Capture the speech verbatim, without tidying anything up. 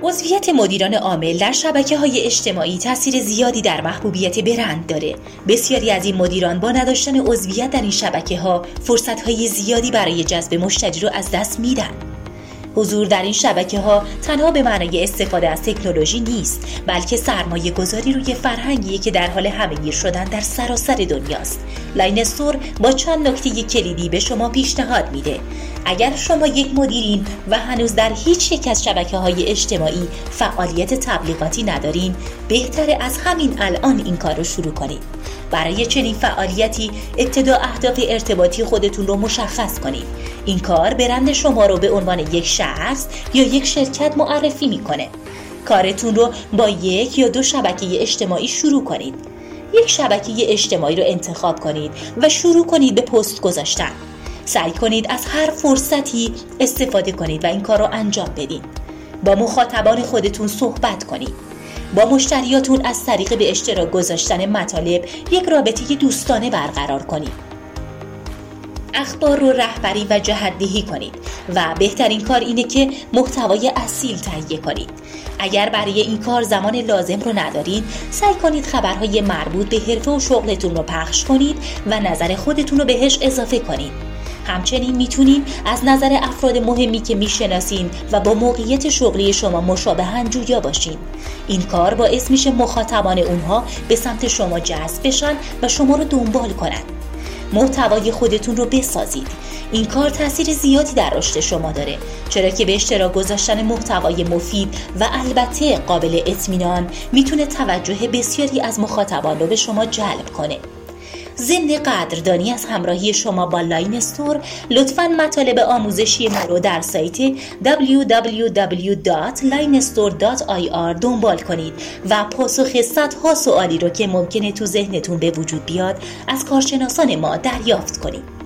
عضویت مدیران عامل در شبکه‌های اجتماعی تأثیر زیادی در محبوبیت برند داره. بسیاری از این مدیران با نداشتن عضویت در این شبکه‌ها فرصت‌های زیادی برای جذب مشتری رو از دست میدن. حضور در این شبکه‌ها تنها به معنای استفاده از تکنولوژی نیست، بلکه سرمایه گذاری روی فرهنگیه که در حال همه‌گیر شدن در سراسر دنیاست. لاین استور با چند نکته کلیدی به شما پیشنهاد میده. اگر شما یک مدیرین و هنوز در هیچ یک از شبکه‌های اجتماعی فعالیت تبلیغاتی ندارین، بهتره از همین الان این کار رو شروع کنید. برای چنین فعالیتی ابتدا اهداف ارتباطی خودتون رو مشخص کنید. این کار برند شما رو به عنوان یک شخص یا یک شرکت معرفی میکنه. کارتون رو با یک یا دو شبکه اجتماعی شروع کنید. یک شبکه اجتماعی رو انتخاب کنید و شروع کنید به پست گذاشتن. سعی کنید از هر فرصتی استفاده کنید و این کار رو انجام بدید. با مخاطبان خودتون صحبت کنید. با مشتریاتون از طریق به اشتراک گذاشتن مطالب یک رابطه دوستانه برقرار کنید. اخبار رو رهبری و جهت‌دهی کنید و بهترین کار اینه که محتوای اصیل تهیه کنید. اگر برای این کار زمان لازم رو ندارین، سعی کنید خبرهای مربوط به حرفه و شغلتون رو پخش کنید و نظر خودتون رو بهش اضافه کنید. همچنین میتونید از نظر افراد مهمی که میشناسین و با موقعیت شغلی شما مشابهن جویا باشین. این کار باعث میشه مخاطبان اونها به سمت شما جذب بشن و شما رو دنبال کنن. محتوای خودتون رو بسازید. این کار تاثیر زیادی در رشد شما داره، چرا که به اشتراک گذاشتن محتوای مفید و البته قابل اطمینان میتونه توجه بسیاری از مخاطبان رو به شما جلب کنه. ضمن قدردانی از همراهی شما با لاین استور، لطفاً مطالب آموزشی ما رو در سایت دبلیو دبلیو دبلیو دات لاین استور دات آی آر دنبال کنید و پاسخ صدها سوالی رو که ممکنه تو ذهنتون به وجود بیاد از کارشناسان ما دریافت کنید.